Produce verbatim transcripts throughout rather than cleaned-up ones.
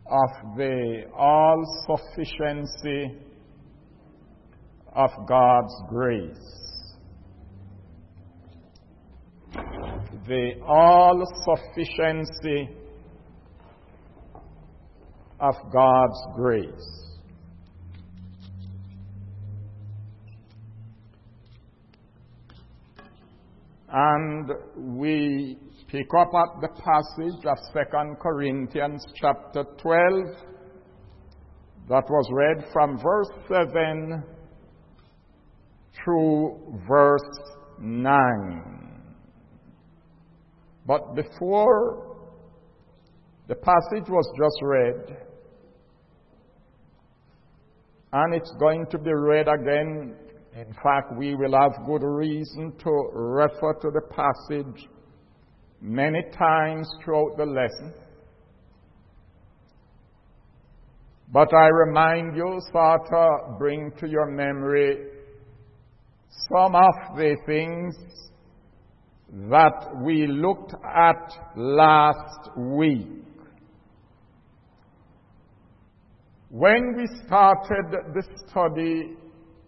of the all-sufficiency of God's grace. The all-sufficiency of God's grace. And we pick up at the passage of Second Corinthians chapter twelve that was read from verse seven through verse nine. But before the passage was just read, and it's going to be read again. In fact, we will have good reason to refer to the passage many times throughout the lesson. But I remind you, sort of bring to your memory some of the things that we looked at last week. When we started the study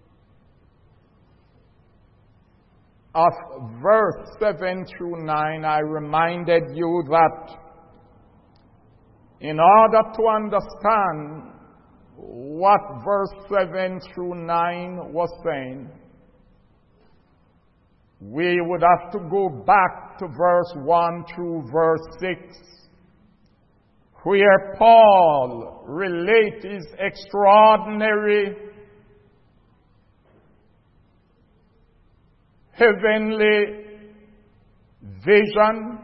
of verse seven through nine, I reminded you that in order to understand what verse seven through nine was saying, we would have to go back to verse one through verse six, where Paul relates his extraordinary heavenly vision.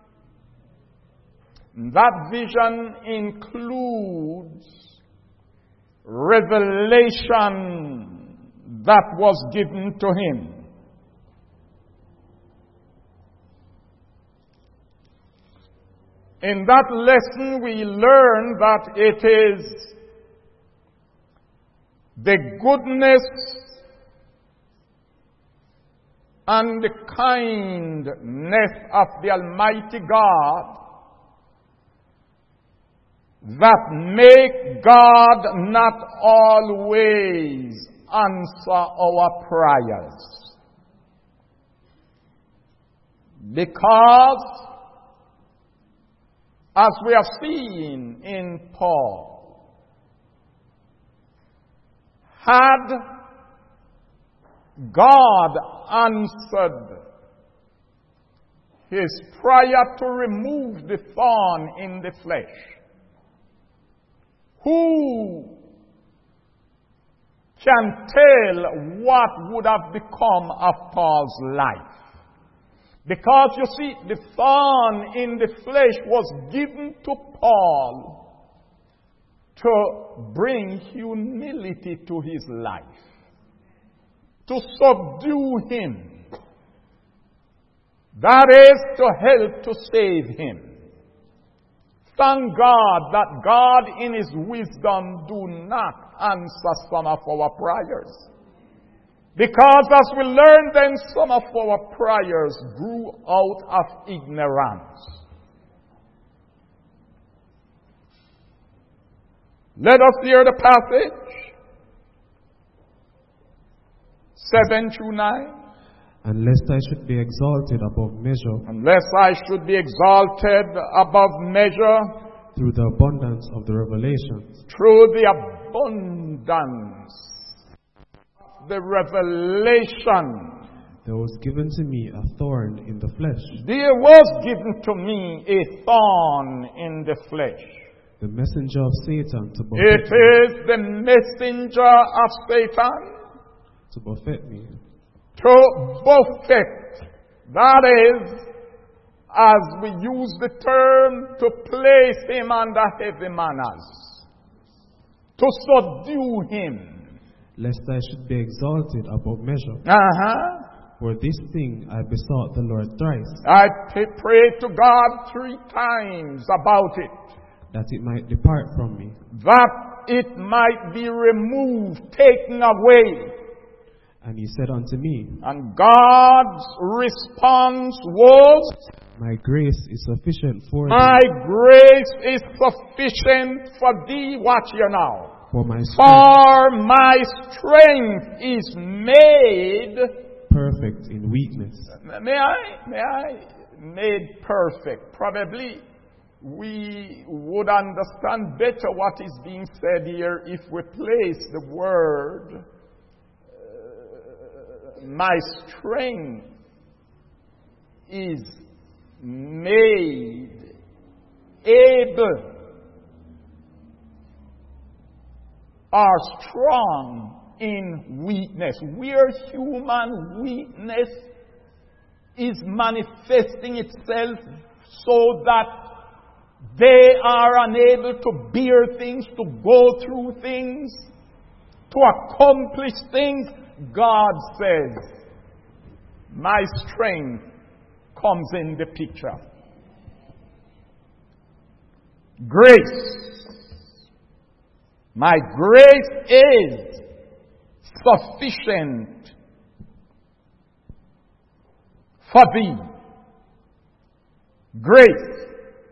That vision includes revelation that was given to him. In that lesson, we learn that it is the goodness and the kindness of the Almighty God that make God not always answer our prayers. Because, as we have seen in Paul, had God answered his prayer to remove the thorn in the flesh, who can tell what would have become of Paul's life? Because you see, the thorn in the flesh was given to Paul to bring humility to his life, to subdue him. That is to help to save him. Thank God that God in his wisdom do not answer some of our prayers. Because as we learn, then some of our prayers grew out of ignorance. Let us hear the passage. seven through nine. Unless I should be exalted above measure. Unless I should be exalted above measure. Through the abundance of the revelations. Through the abundance of the revelation. There was given to me a thorn in the flesh. There was given to me a thorn in the flesh. The messenger of Satan to buffet It me. is the messenger of Satan. To buffet me. To buffet. That is, as we use the term, to place him under heavy manners. To subdue him. Lest I should be exalted above measure. Uh-huh. For this thing I besought the Lord thrice. I prayed to God three times about it. That it might depart from me. That it might be removed, taken away. And he said unto me. And God's response was, My grace is sufficient for My thee. grace is sufficient for thee. Watch here now. For my strength For my strength is made perfect in weakness. May I? May I? Made perfect. Probably we would understand better what is being said here if we place the word uh, my strength is made able or strong in weakness. Where human weakness is manifesting itself so that they are unable to bear things, to go through things, to accomplish things, God says, my strength comes in the picture. Grace. My grace is sufficient for thee. Grace.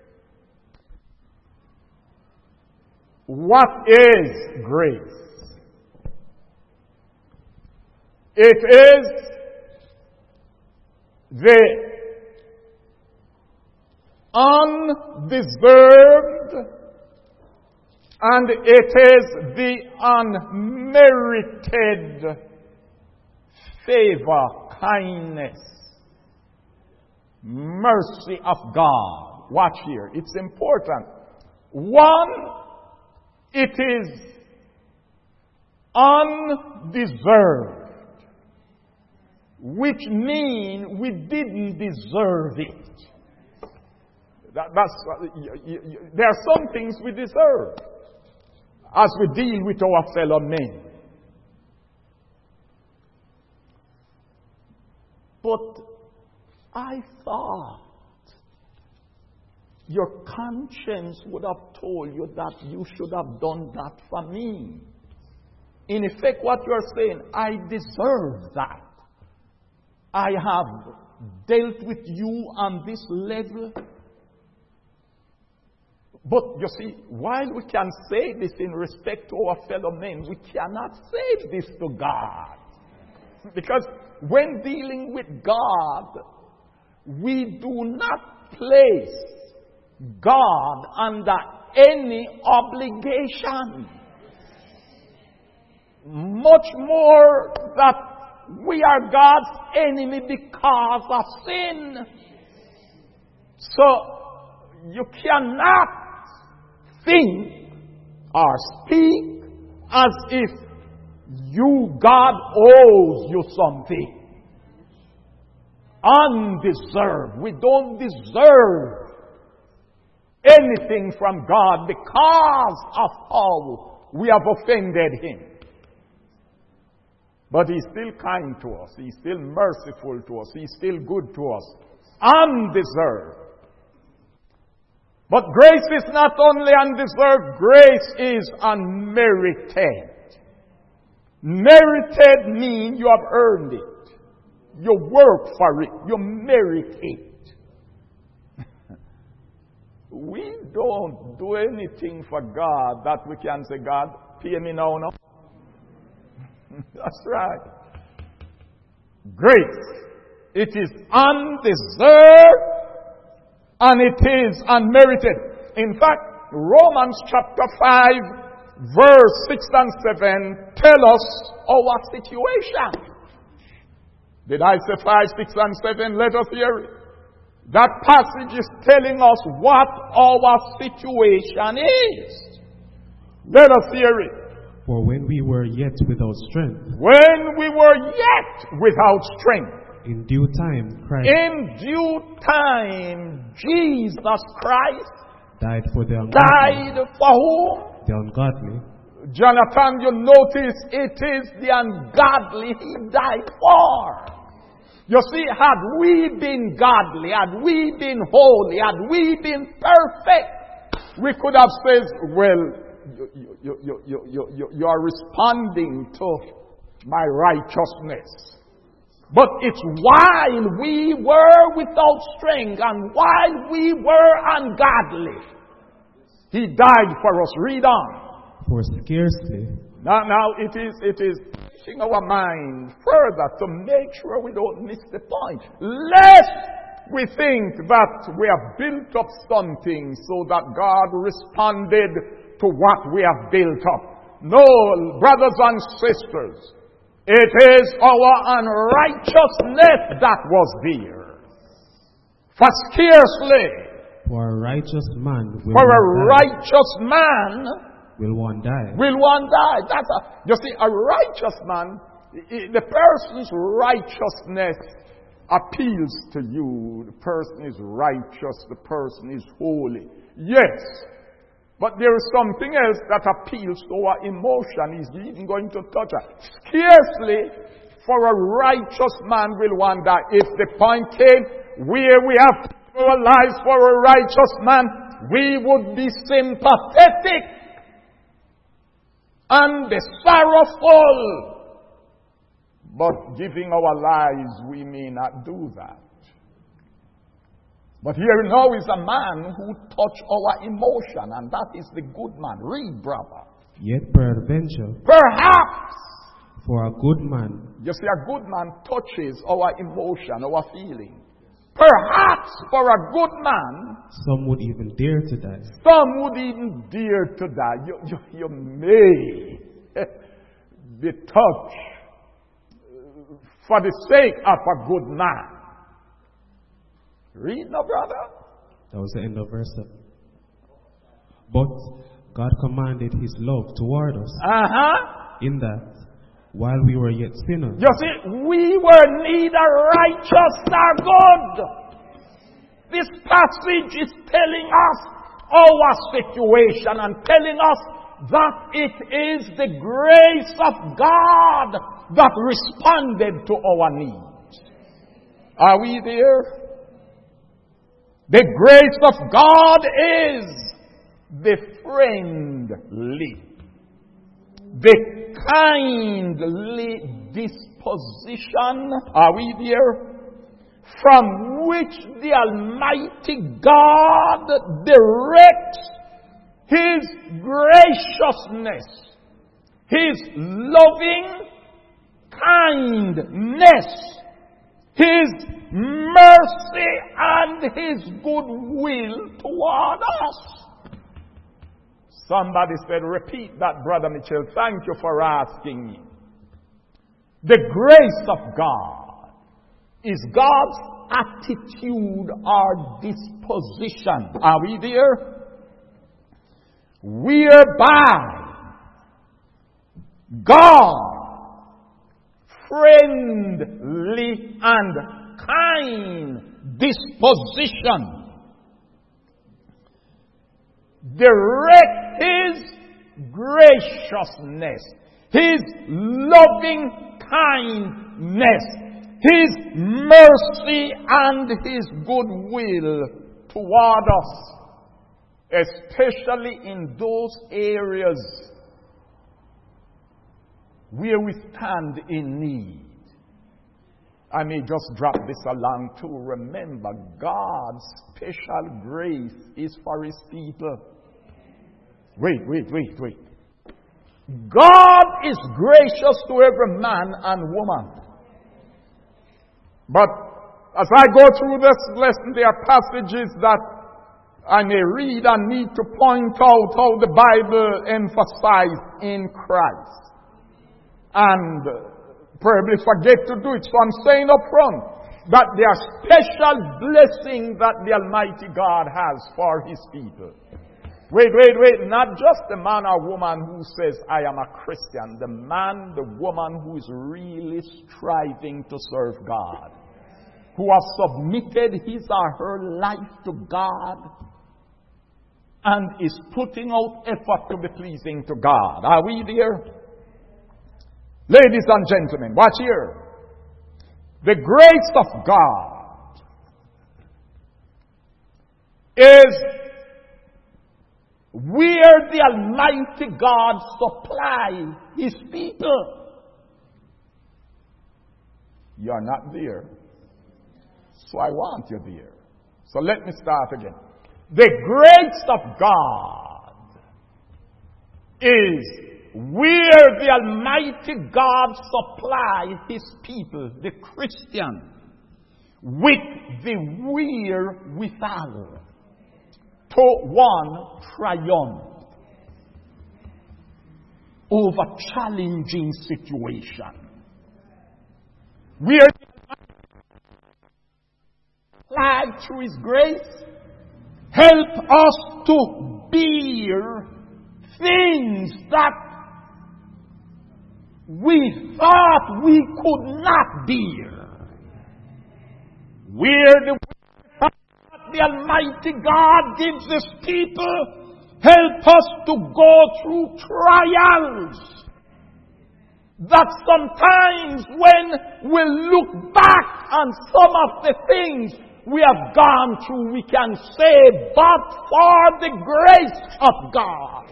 What is grace? It is the undeserved and it is the unmerited favor, kindness, mercy of God. Watch here. It's important. One, it is undeserved, which means we didn't deserve it. That, that's, you, you, there are some things we deserve as we deal with our fellow men. But I thought your conscience would have told you that you should have done that for me. In effect, what you are saying, I deserve that. I have dealt with you on this level. But you see, while we can say this in respect to our fellow men, we cannot say this to God. Because when dealing with God, we do not place God under any obligation. Much more that we are God's enemy because of sin. So you cannot think or speak as if you, God, owes you something. Undeserved. We don't deserve anything from God because of how we have offended Him. But He's still kind to us. He's still merciful to us. He's still good to us. Undeserved. But grace is not only undeserved, grace is unmerited. Merited means you have earned it. You work for it. You merit it. We don't do anything for God that we can say, God, pay me now, no? That's right. Grace. It is undeserved and it is unmerited. In fact, Romans chapter five, verse six and seven tell us our situation. Did I say five, six and seven? Let us hear it. That passage is telling us what our situation is. Let us hear it. For when we were yet without strength, When we were yet without strength, in due time Christ in due time, Jesus Christ died for the ungodly. died for whom? The ungodly. Jonathan, you notice it is the ungodly He died for. You see, had we been godly, had we been holy, had we been perfect, we could have said, well, you, you, you, you, you, you, you are responding to my righteousness. But it's while we were without strength and while we were ungodly, He died for us. Read on. For scarcely. Now, now it is, it is pushing our mind further to make sure we don't miss the point. Lest we think that we have built up something so that God responded to what we have built up. No, brothers and sisters, it is our unrighteousness that was there. For scarcely, For a righteous man will for a one die. righteous man Will one die? will one die. That's a, you see, a righteous man, i- the person's righteousness appeals to you. The person is righteous. The person is holy. Yes. But there is something else that appeals to our emotion. He's even going to touch it. Scarcely for a righteous man will one die. If the point came where we have to give our lives for a righteous man, we would be sympathetic and be sorrowful. But giving our lives, we may not do that. But here now is a man who touched our emotion, and that is the good man. Read, brother. Yet peradventure, Perhaps, for a good man, you see, a good man touches our emotion, our feeling. Perhaps for a good man, some would even dare to die. some would even dare to die. You, you, you may be touched for the sake of a good man. Read now, brother. That was the end of verse seven. But God commanded His love toward us, Uh-huh. in that, while we were yet sinners, You see, we were neither righteous nor good. This passage is telling us our situation and telling us that it is the grace of God that responded to our needs. Are we there? The grace of God is the friendly, the kindly disposition, are we there? From which the Almighty God directs His graciousness, His loving kindness, His mercy and His goodwill toward us. Somebody said, repeat that, Brother Mitchell. Thank you for asking me. The grace of God is God's attitude or disposition. Are we there? Whereby God, friendly and kind disposition, direct His graciousness, His loving kindness, His mercy and His goodwill toward us, especially in those areas where we stand in need. I may just drop this along to remember God's special grace is for His people. Wait, wait, wait, wait. God is gracious to every man and woman. But as I go through this lesson, there are passages that I may read and need to point out how the Bible emphasizes in Christ. And probably forget to do it. So I'm saying up front that there are special blessings that the Almighty God has for His people. Wait, wait, wait. Not just the man or woman who says, I am a Christian. The man, the woman who is really striving to serve God. Who has submitted his or her life to God. And is putting out effort to be pleasing to God. Are we there? Ladies and gentlemen, watch here. The grace of God is where the Almighty God supplies His people. You are not there. So I want you there. So let me start again. The grace of God is where the Almighty God supplies His people, the Christian, with the wherewithal to one triumph over challenging situation. Where applied through His grace, help us to bear things that we thought we could not bear. Where the, the Almighty God gives His people, help us to go through trials. That sometimes when we look back on some of the things we have gone through, we can say, but for the grace of God.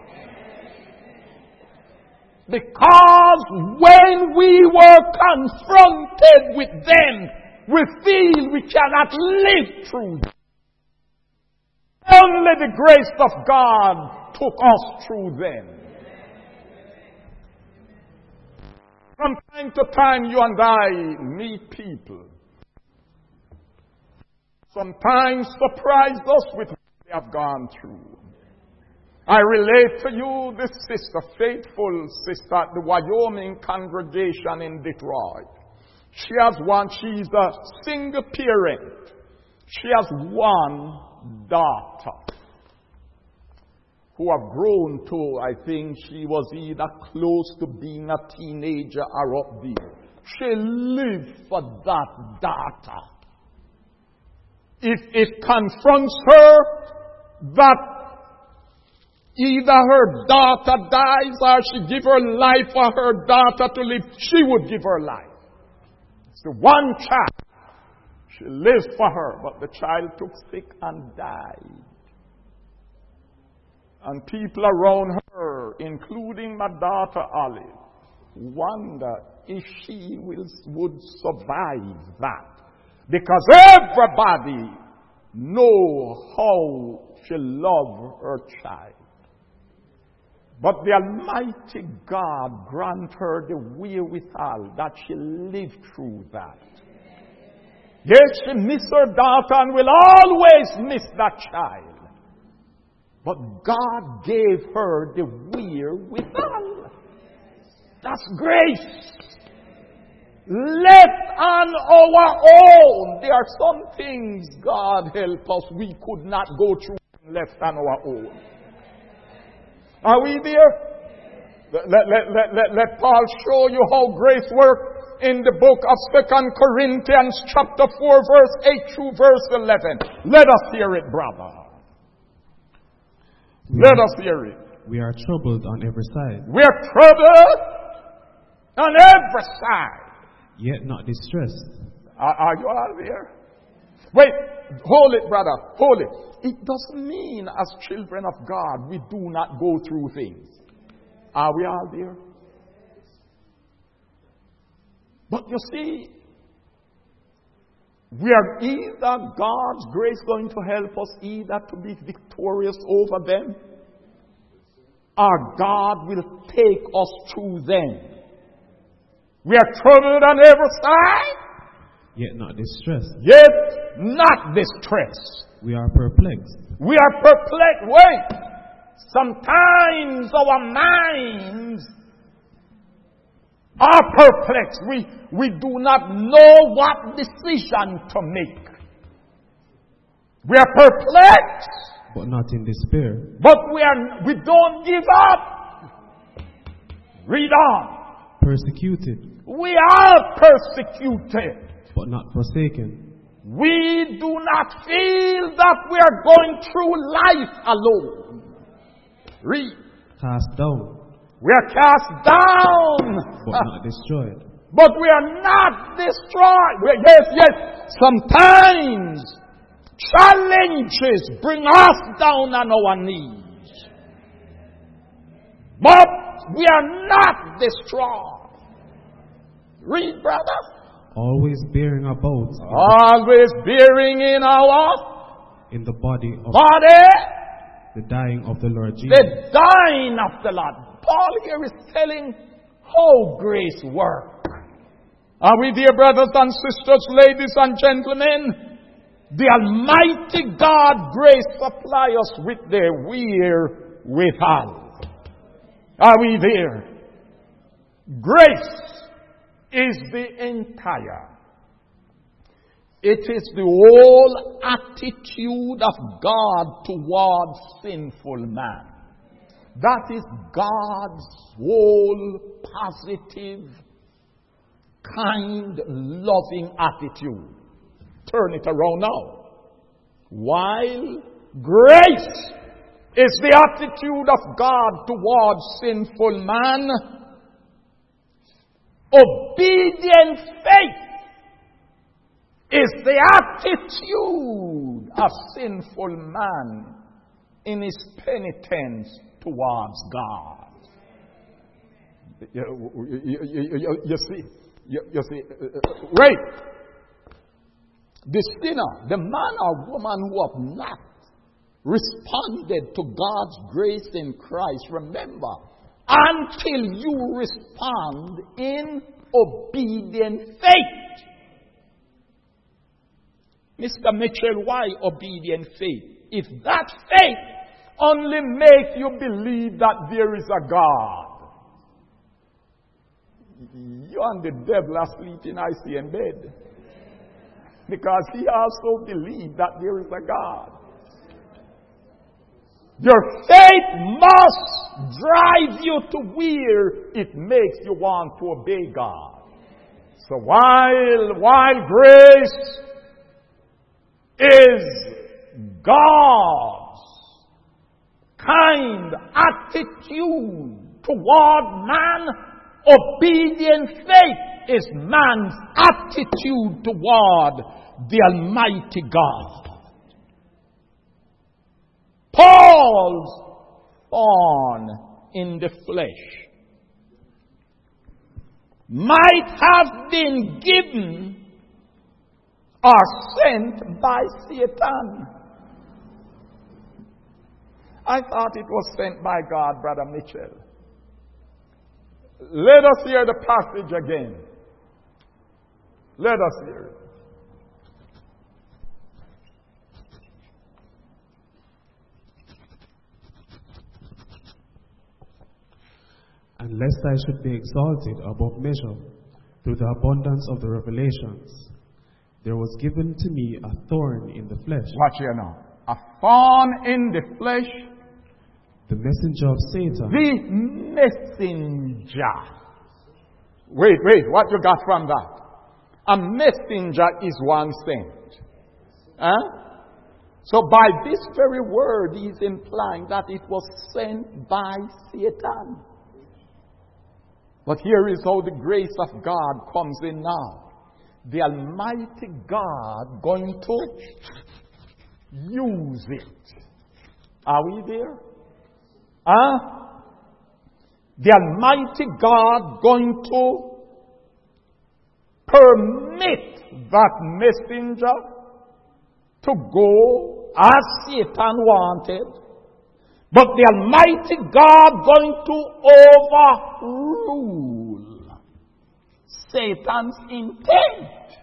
Because when we were confronted with them, we feel we cannot live through them. Only the grace of God took us through them. From time to time, you and I meet people. Sometimes surprise us with what they have gone through. I relate to you this sister, faithful sister at the Wyoming congregation in Detroit. She has one, she's a single parent. She has one daughter who have grown to, I think she was either close to being a teenager or up there. She lived for that daughter. If it confronts her that either her daughter dies or she give her life for her daughter to live, she would give her life. It's the one child. She lives for her, but the child took sick and died. And people around her, including my daughter Olive, wonder if she will, would survive that. Because everybody know how she loved her child. But the Almighty God grant her the wherewithal that she lived through that. Yes, she missed her daughter and will always miss that child. But God gave her the wherewithal. That's grace. Left on our own. There are some things, God help us, we could not go through left on our own. Are we there? Let, let, let, let, let Paul show you how grace works in the book of Second Corinthians chapter four, verse eight through verse eleven. Let us hear it, brother. We Let are, us hear it. We are troubled on every side, We are troubled on every side. yet not distressed. Are, are you all there? Wait, hold it, brother. Hold it. It doesn't mean as children of God we do not go through things. Are we all there? But you see, we are either God's grace going to help us either to be victorious over them, or God will take us through them. We are troubled on every side, Yet not distressed. yet not distressed. We are perplexed, We are perplexed. Wait. Sometimes our minds are perplexed. We, we do not know what decision to make. We are perplexed, but not in despair. but we are we don't give up. Read on. Persecuted, We are persecuted. but not forsaken. We do not feel that we are going through life alone. Read. Cast down, We are cast down, but not destroyed. but we are not destroyed. We- Yes, yes. Sometimes challenges bring us down on our knees, but we are not destroyed. Read, brother. always bearing about Always bearing in our in the body of body the dying of the Lord Jesus. the dying of the Lord. Paul here is telling how grace works. Are we there, brothers and sisters, ladies and gentlemen? The Almighty God grace supply us with the wherewithal. Are we there? Grace is the entire. It is the whole attitude of God towards sinful man. That is God's whole positive, kind, loving attitude. Turn it around now. While grace is the attitude of God towards sinful man, obedient faith is the attitude of sinful man in his penitence towards God. You, you, you, you, you see, you, you see, uh, wait. The sinner, the man or woman who have not responded to God's grace in Christ, remember, until you respond in obedient faith. Mister Mitchell, why obedient faith? If that faith only makes you believe that there is a God, you and the devil are sleeping nicely in bed. Because he also believed that there is a God. Your faith must drive you to where it makes you want to obey God. So while, while grace is God's kind attitude toward man, obedient faith is man's attitude toward the Almighty God. Paul's thorn in the flesh might have been given or sent by Satan. I thought it was sent by God, Brother Mitchell. Let us hear the passage again. Let us hear it. And lest I should be exalted above measure through the abundance of the revelations, there was given to me a thorn in the flesh. Watch here now. A thorn in the flesh. The messenger of Satan. The messenger. Wait, wait. What you got from that? A messenger is one sent. Huh? So by this very word, he is implying that it was sent by Satan. But here is how the grace of God comes in now. The Almighty God going to use it. Are we there? Huh? The Almighty God going to permit that messenger to go as Satan wanted. But the Almighty God going to overrule Satan's intent.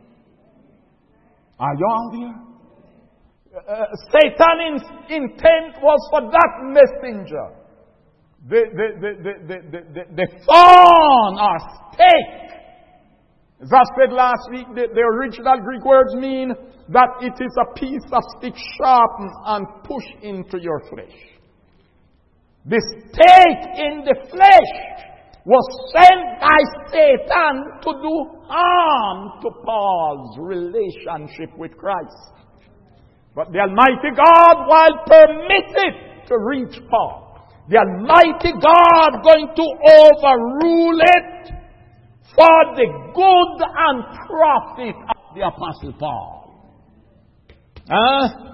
Are you all there? Uh, Satan's intent was for that messenger. The, the, the, the, the, the, the, the thorn or stake. As I said last week, the, the original Greek words mean that it is a piece of stick sharpened and pushed into your flesh. The stake in the flesh was sent by Satan to do harm to Paul's relationship with Christ. But the Almighty God, while permitted to reach Paul, the Almighty God going to overrule it for the good and profit of the Apostle Paul. Huh?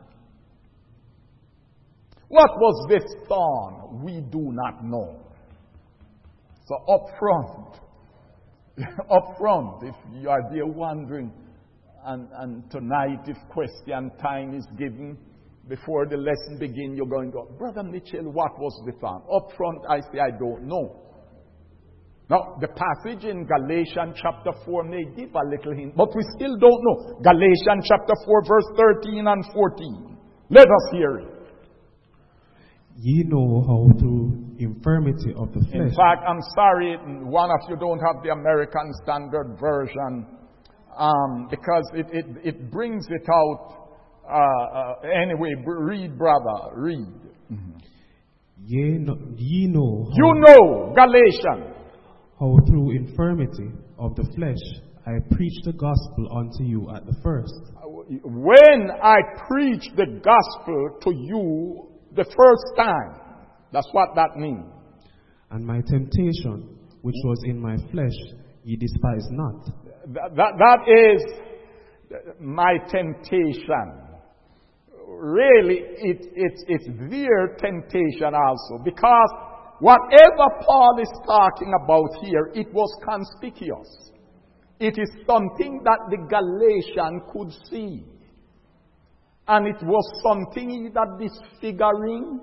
What was this thorn? We do not know. So up front, up front, if you are there wondering, and, and tonight if question time is given, before the lesson begins, you're going to go, Brother Mitchell, what was the thought? Up front, I say, I don't know. Now, the passage in Galatians chapter four may give a little hint, but we still don't know. Galatians chapter four, verse thirteen and fourteen. Let us hear it. Ye know how through infirmity of the flesh. In fact, I'm sorry, one of you don't have the American Standard Version, um, because it, it, it brings it out. Uh, uh, anyway, read, brother, read. Mm-hmm. Ye know, ye know how, you know, Galatians, how through infirmity of the flesh I preached the gospel unto you at the first. When I preached the gospel to you the first time, that's what that means. And my temptation, which was in my flesh, ye despise not. That, that, that is my temptation. Really, it, it, it's their temptation also. Because whatever Paul is talking about here, it was conspicuous. It is something that the Galatians could see. And it was something either disfiguring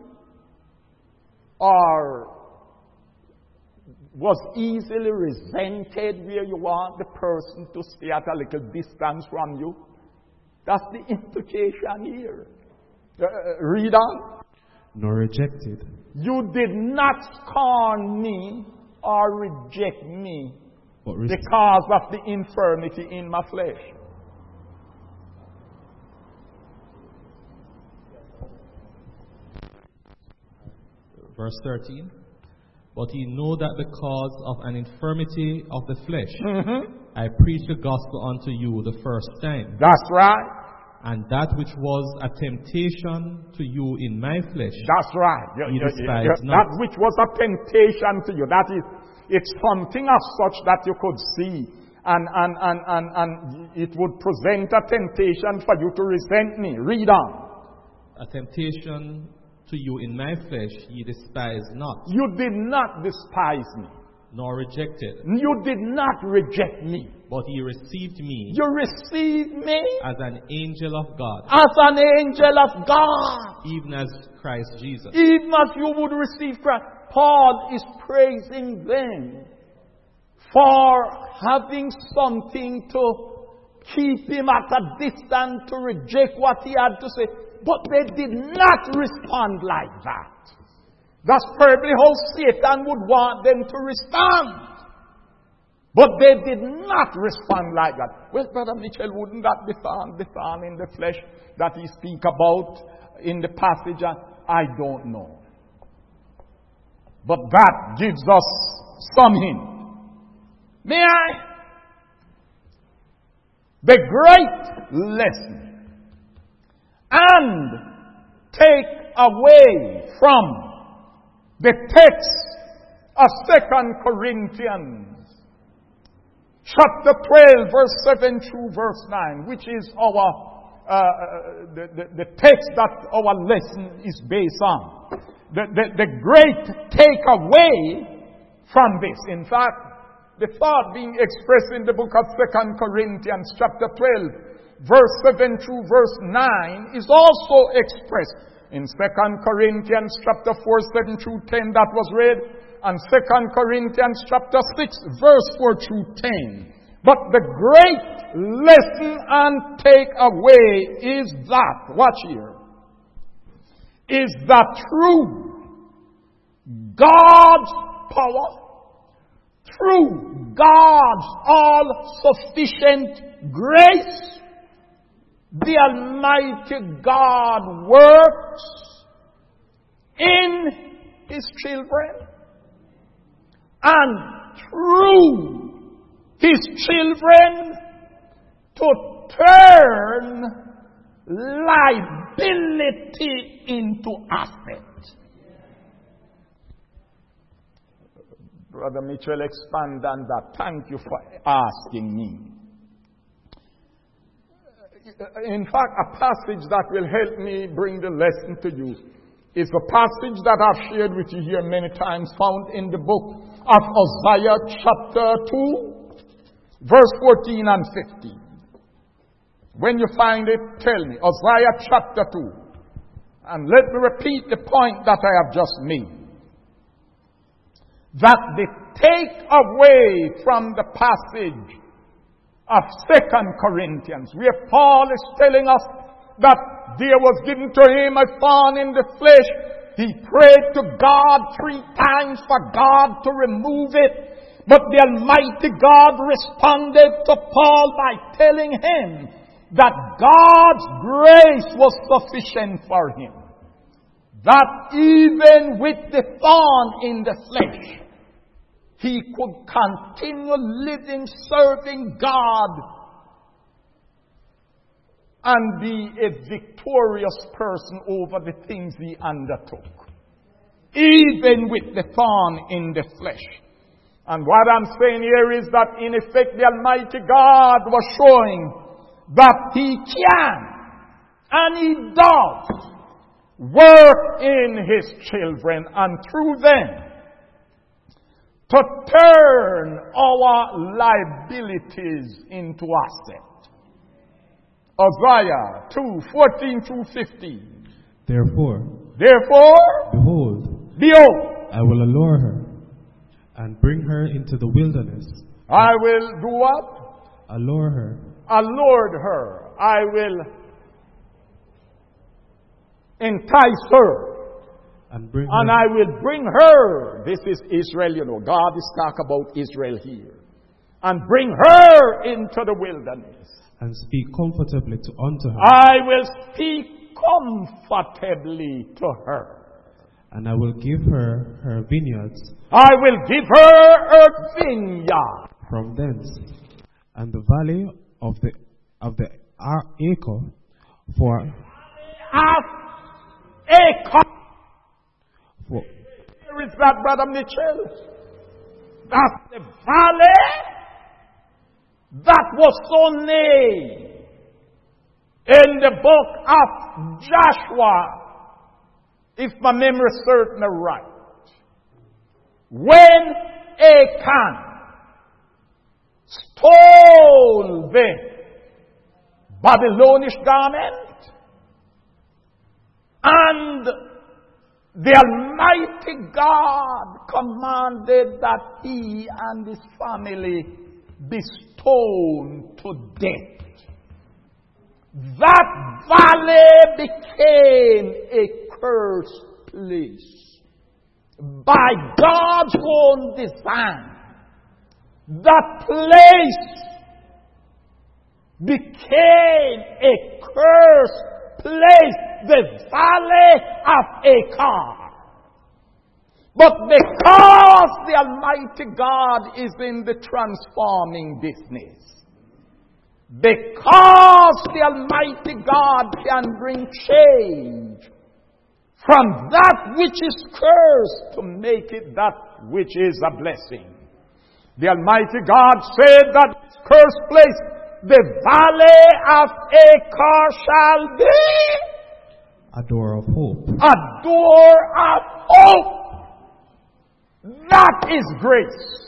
or was easily resented, where you want the person to stay at a little distance from you. That's the implication here. Uh, read on. Nor rejected. You did not scorn me or reject me but re- because of the infirmity in my flesh. Verse thirteen. But ye know that because of an infirmity of the flesh, mm-hmm. I preached the gospel unto you the first time. That's right. And that which was a temptation to you in my flesh, that's right. You, ye you, despise you, not. That which was a temptation to you. That is, it's something of such that you could see, and and and and and it would present a temptation for you to resent me. Read on. A temptation to you in my flesh, ye despise not. You did not despise me. Nor rejected. You did not reject me. But ye received me. You received me. As an angel of God. As an angel of God. Even as Christ Jesus. Even as you would receive Christ. Paul is praising them for having something to keep him at a distance, to reject what he had to say. But they did not respond like that. That's probably how Satan would want them to respond. But they did not respond like that. Well, Brother Mitchell, wouldn't that be thorn, the thorn in the flesh that he speak about in the passage? I don't know. But that gives us some hint. May I? The great lesson and take away from the text of Second Corinthians chapter twelve, verse seven through verse nine, which is our uh, the, the, the text that our lesson is based on. The, the, the great takeaway from this. In fact, the thought being expressed in the book of Second Corinthians chapter twelve, verse seven through verse nine, is also expressed in Second Corinthians chapter four, seven through ten that was read, and Second Corinthians chapter six, verse four through ten. But the great lesson and takeaway is that, watch here, is that through God's power, through God's all-sufficient grace, the Almighty God works in His children and through His children to turn liability into asset. Brother Mitchell, expand on that. Thank you for asking me. In fact, a passage that will help me bring the lesson to you is a passage that I've shared with you here many times, found in the book of Isaiah chapter two. Verse fourteen and fifteen. When you find it, tell me. Isaiah chapter two. And let me repeat the point that I have just made. That the take away from the passage of Second Corinthians, where Paul is telling us that there was given to him a thorn in the flesh. He prayed to God three times for God to remove it. But the Almighty God responded to Paul by telling him that God's grace was sufficient for him. That even with the thorn in the flesh, he could continue living, serving God, and be a victorious person over the things he undertook. Even with the thorn in the flesh. And what I'm saying here is that in effect the Almighty God was showing that He can and He does work in His children and through them to turn our liabilities into assets. Isaiah two, fourteen through fifteen. Therefore, Therefore, behold, behold, I will allure her and bring her into the wilderness. I will do what? Allure her. Allure her. I will entice her. And bring And her. I will bring her. This is Israel, you know. God is talking about Israel here. And bring her into the wilderness. And speak comfortably to unto her. I will speak comfortably to her. And I will give her her vineyards I will give her her vineyard. from thence, and the valley of the of the Ar- Achor for As a co- for Where is that, Brother Mitchell? That's the valley that was so named in the book of Joshua, if my memory serves me right. When Achan stole the Babylonish garment, and the Almighty God commanded that he and his family be stoned to death. That valley became a cursed place. By God's own design, that place became a cursed place, the valley of Achor. But because the Almighty God is in the transforming business, because the Almighty God can bring change from that which is cursed to make it that which is a blessing. The Almighty God said that this cursed place, the valley of Achor shall be a door of hope. a door of hope. That is grace.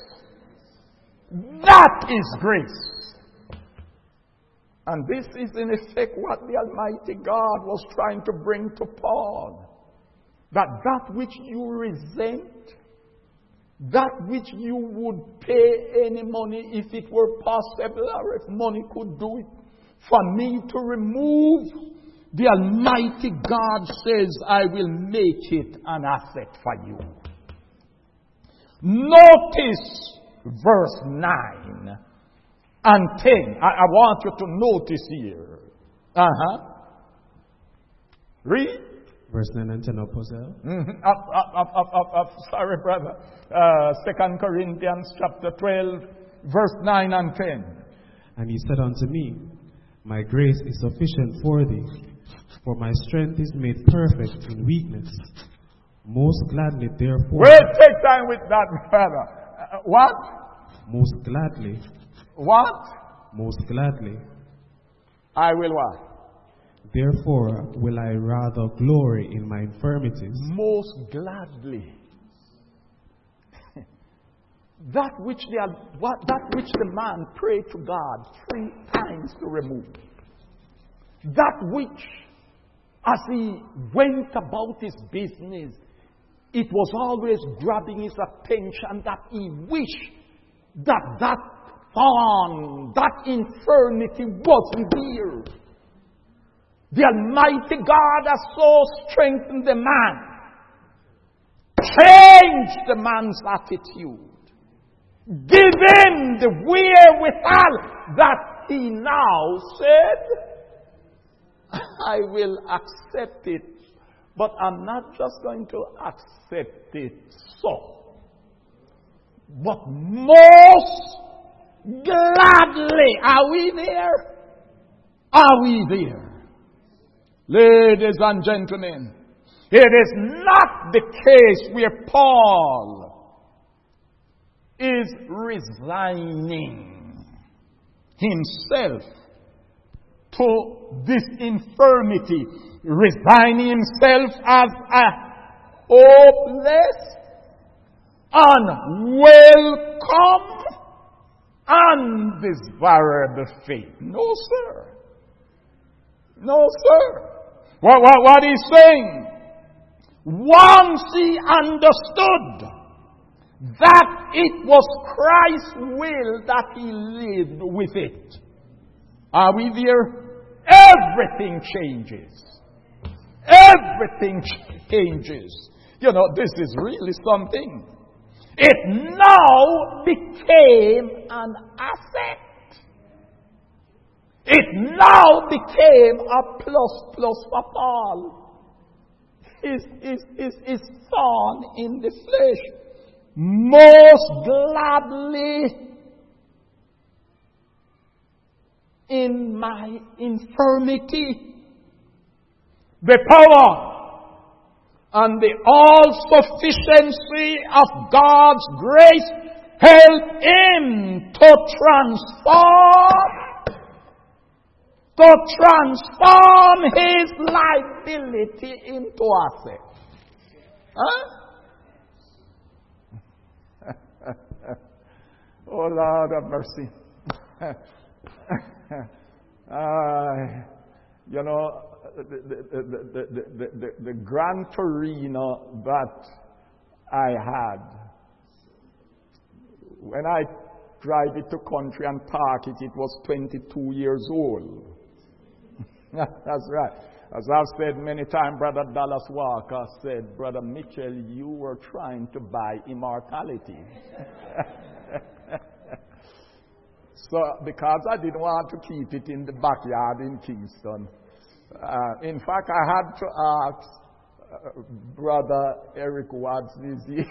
That is grace. And this is in effect what the Almighty God was trying to bring to Paul. That that which you resent, that which you would pay any money if it were possible, or if money could do it, for me to remove, the Almighty God says, I will make it an asset for you. Notice verse nine and ten. I, I want you to notice here. Uh-huh. Read. Verse nine and ten of Hosea. Mm-hmm. Up, up, up, up, up, up. Sorry, brother. Uh, Second Corinthians chapter twelve, verse nine and ten. And he said unto me, my grace is sufficient for thee, for my strength is made perfect in weakness. Most gladly, therefore. Well, take time with that, brother. Uh, what? Most gladly. What? Most gladly. I will what? Therefore will I rather glory in my infirmities. Most gladly. that which, the, what, that which the man prayed to God three times to remove. That which, as he went about his business, it was always grabbing his attention, that he wished that that thorn, that infirmity wasn't there. The Almighty God has so strengthened the man, changed the man's attitude, give him the wherewithal that he now said, I will accept it, but I'm not just going to accept it so, but most gladly. Are we there? Are we there? Ladies and gentlemen, it is not the case where Paul is resigning himself to this infirmity, resigning himself as a hopeless, unwelcome, undesirable fate. No, sir. No, sir. What, what, what he's saying, once he understood that it was Christ's will that he lived with it. Are we there? Everything changes. Everything changes. You know, this is really something. It now became an asset. It now became a plus plus for Paul. His, his, his, his thorn in the flesh. Most gladly in my infirmity, the power and the all-sufficiency of God's grace help him to transform to transform his liability into asset. Huh? Oh, Lord have mercy. uh, you know, the, the, the, the, the, the Gran Torino that I had, when I drive it to country and park it, it was twenty-two years old. That's right. As I've said many times, Brother Dallas Walker said, Brother Mitchell, you were trying to buy immortality. So, because I didn't want to keep it in the backyard in Kingston. Uh, in fact, I had to ask uh, Brother Eric Watts, is he?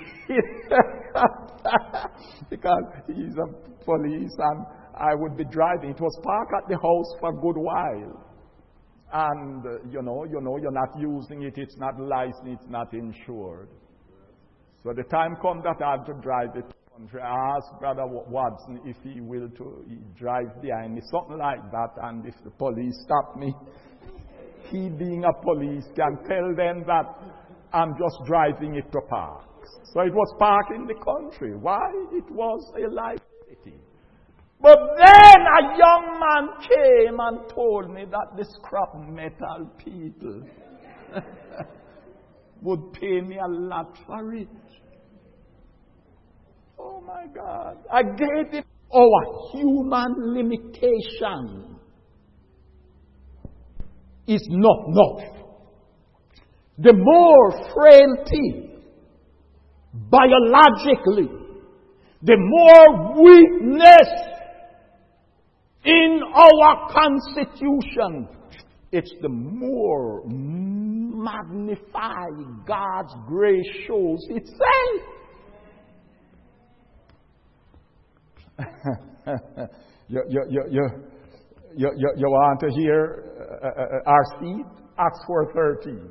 Because he's a police and I would be driving. It was parked at the house for a good while. And, uh, you know, you know, you're not using it, it's not licensed, it's not insured. So the time come that I had to drive it to country, I asked Brother Watson if he will to drive behind me, something like that, and if the police stop me, he being a police can tell them that I'm just driving it to park. So it was parked in the country. Why? It was a liability. But then a young man came and told me that the scrap metal people would pay me a lot for it. Oh my God. I gave it our human limitation is not enough. The more frailty, biologically, the more weakness in our constitution, it's the more magnified God's grace shows itself. you, you, you, you, you, you, you want to hear uh, uh, our seed? Acts four thirteen.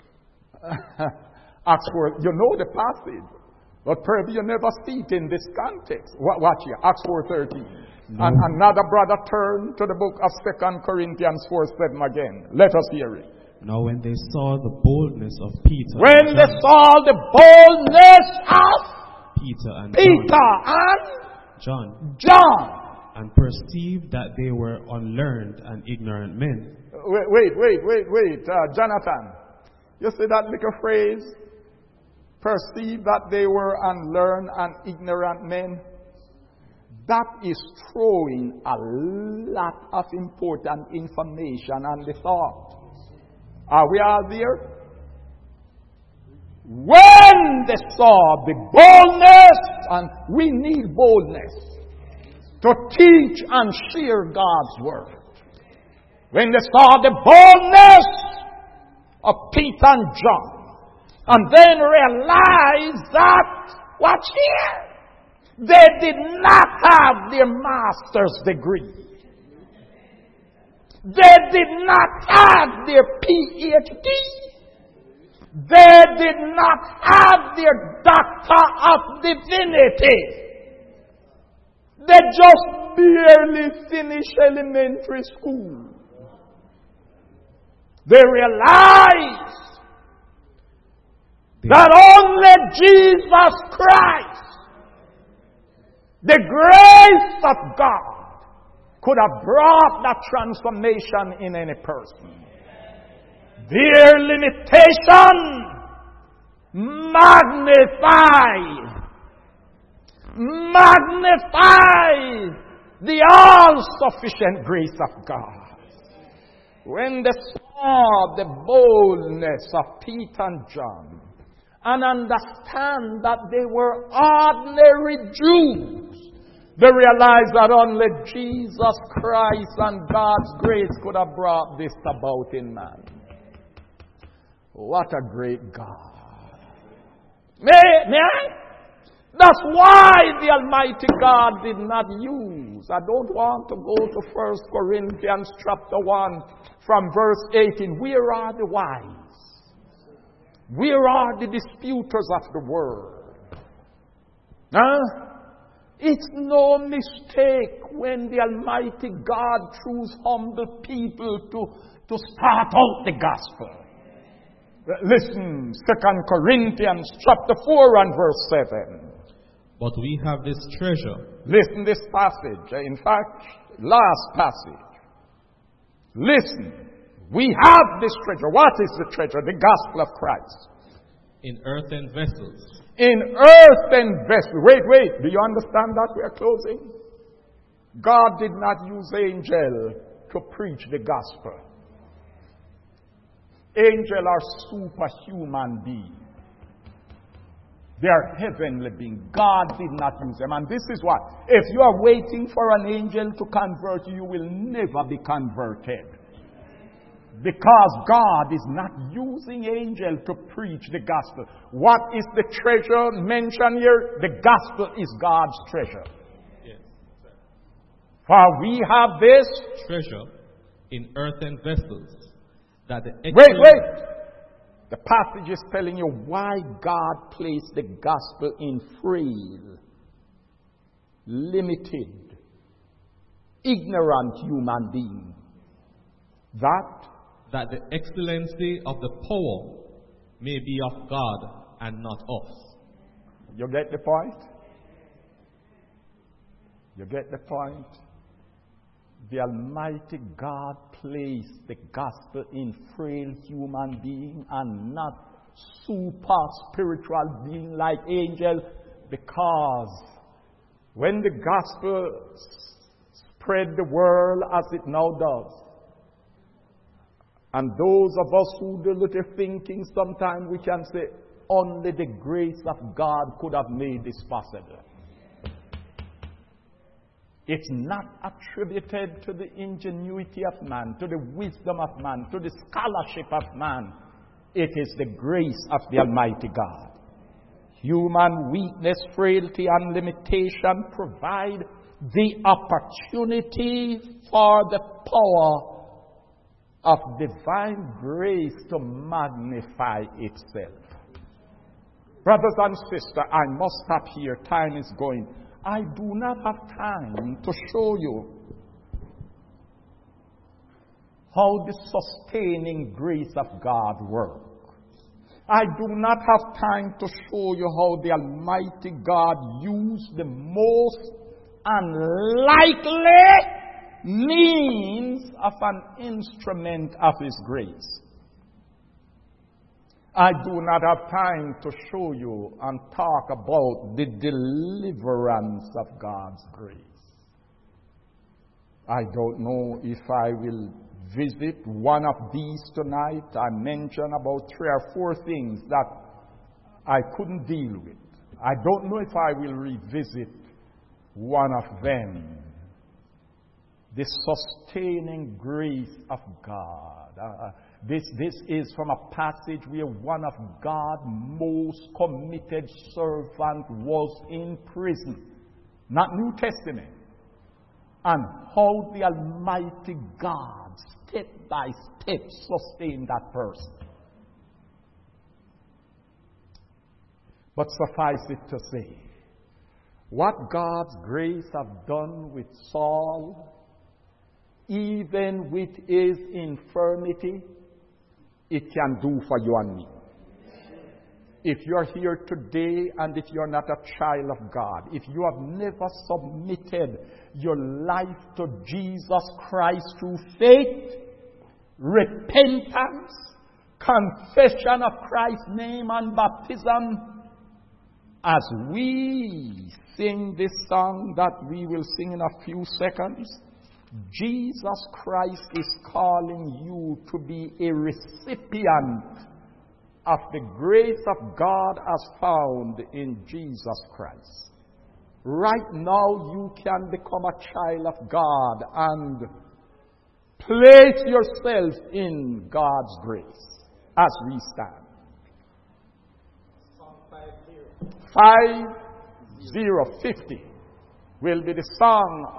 Acts four, you know the passage, but probably you never see it in this context. Watch here, Acts four thirteen. No. And another brother turned to the book of Second Corinthians four seven again. Let us hear it. Now when they saw the boldness of Peter, when they saw the boldness of Peter and Peter John, and John, John. and perceived that they were unlearned and ignorant men. Wait, wait, wait, wait, wait. Uh, Jonathan, you see that little phrase? Perceived that they were unlearned and ignorant men. That is throwing a lot of important information on the thought. Are we all there? When they saw the boldness, and we need boldness to teach and share God's word. When they saw the boldness of Peter and John, and then realized that, watch here, they did not have their master's degree. They did not have their P H D. They did not have their Doctor of Divinity. They just barely finished elementary school. They realized that only Jesus Christ, the grace of God, could have brought that transformation in any person. Their limitation magnify, magnify the all-sufficient grace of God. When they saw the boldness of Peter and John, and understand that they were ordinary Jews, they realized that only Jesus Christ and God's grace could have brought this about in man. What a great God. May, may I? That's why the Almighty God did not use. I don't want to go to First Corinthians chapter one from verse eighteen. Where are the wise? Where are the disputers of the word? Huh? It's no mistake when the Almighty God chooses humble people to, to start out the gospel. Listen, Second Corinthians chapter four and verse seven. But we have this treasure. Listen this passage. In fact, last passage. Listen. We have this treasure. What is the treasure? The gospel of Christ. In earthen vessels. In earthen vessels. Wait, wait. Do you understand that? We are closing. God did not use angel to preach the gospel. Angels are superhuman beings. They are heavenly beings. God did not use them. And this is what. If you are waiting for an angel to convert you, you will never be converted. Because God is not using angel to preach the gospel. What is the treasure mentioned here? The gospel is God's treasure. Yes. For we have this treasure in earthen vessels. That the wait, wait. The passage is telling you why God placed the gospel in frail, limited, ignorant human beings. That that the excellency of the power may be of God and not us. You get the point? You get the point? The Almighty God placed the gospel in frail human being and not super spiritual being like angel, because when the gospel spread the world as it now does, and those of us who do little thinking, sometimes we can say, only the grace of God could have made this possible. It's not attributed to the ingenuity of man, to the wisdom of man, to the scholarship of man. It is the grace of the Almighty God. Human weakness, frailty, and limitation provide the opportunity for the power of divine grace to magnify itself. Brothers and sisters, I must stop here. Time is going. I do not have time to show you how the sustaining grace of God works. I do not have time to show you how the Almighty God used the most unlikely means of an instrument of His grace. I do not have time to show you and talk about the deliverance of God's grace. I don't know if I will visit one of these tonight. I mentioned about three or four things that I couldn't deal with. I don't know if I will revisit one of them. The sustaining grace of God. Uh, this, this is from a passage where one of God's most committed servant was in prison. Not New Testament. And how the Almighty God, step by step, sustained that person. But suffice it to say, what God's grace have done with Saul, even with his infirmity, it can do for you and me. If you're here today and if you're not a child of God, if you have never submitted your life to Jesus Christ through faith, repentance, confession of Christ's name and baptism, as we sing this song that we will sing in a few seconds, Jesus Christ is calling you to be a recipient of the grace of God as found in Jesus Christ. Right now you can become a child of God and place yourself in God's grace as we stand. Five zero fifty will be the song